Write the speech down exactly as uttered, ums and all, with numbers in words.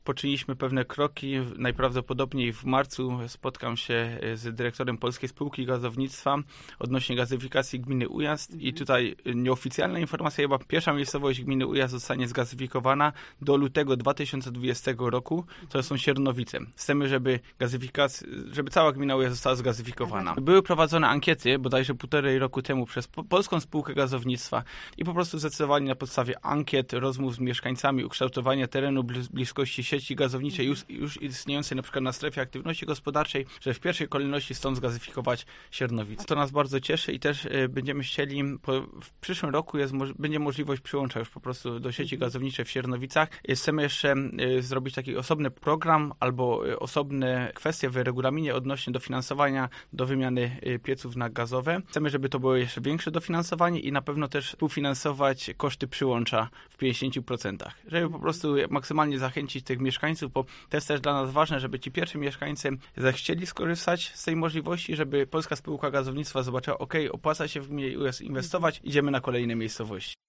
Poczyniliśmy pewne kroki. Najprawdopodobniej w marcu spotkam się z dyrektorem Polskiej Spółki Gazownictwa odnośnie gazyfikacji gminy Ujazd i tutaj nieoficjalna informacja, chyba pierwsza miejscowość gminy Ujazd zostanie zgazyfikowana do lutego dwa tysiące dwudziestego roku, to są Siernowice. Chcemy, żeby gazyfikacja, żeby cała gmina Ujazd została zgazyfikowana. Były prowadzone ankiety bodajże półtorej roku temu przez Polską Spółkę Gazownictwa i po prostu zdecydowali na podstawie ankiet, rozmów z mieszkańcami, ukształtowania terenu, bliskości sieci gazowniczej już, już istniejącej na przykład na strefie aktywności gospodarczej, że w pierwszej kolejności stąd zgazyfikować Siernowice. To nas bardzo cieszy i też y, będziemy chcieli, po, w przyszłym roku jest, będzie możliwość przyłącza już po prostu do sieci gazowniczej w Siernowicach. Chcemy jeszcze y, zrobić taki osobny program albo y, osobne kwestie w regulaminie odnośnie dofinansowania do wymiany y, pieców na gazowe. Chcemy, żeby to było jeszcze większe dofinansowanie i na pewno też współfinansować koszty przyłącza w pięćdziesięciu procentach, żeby po prostu maksymalnie zachęcić tych mieszkańców, bo to jest też dla nas ważne, żeby ci pierwsi mieszkańcy zechcieli skorzystać z tej możliwości, żeby Polska Spółka Gazownictwa zobaczyła, ok, opłaca się w gminie inwestować, idziemy na kolejne miejscowości.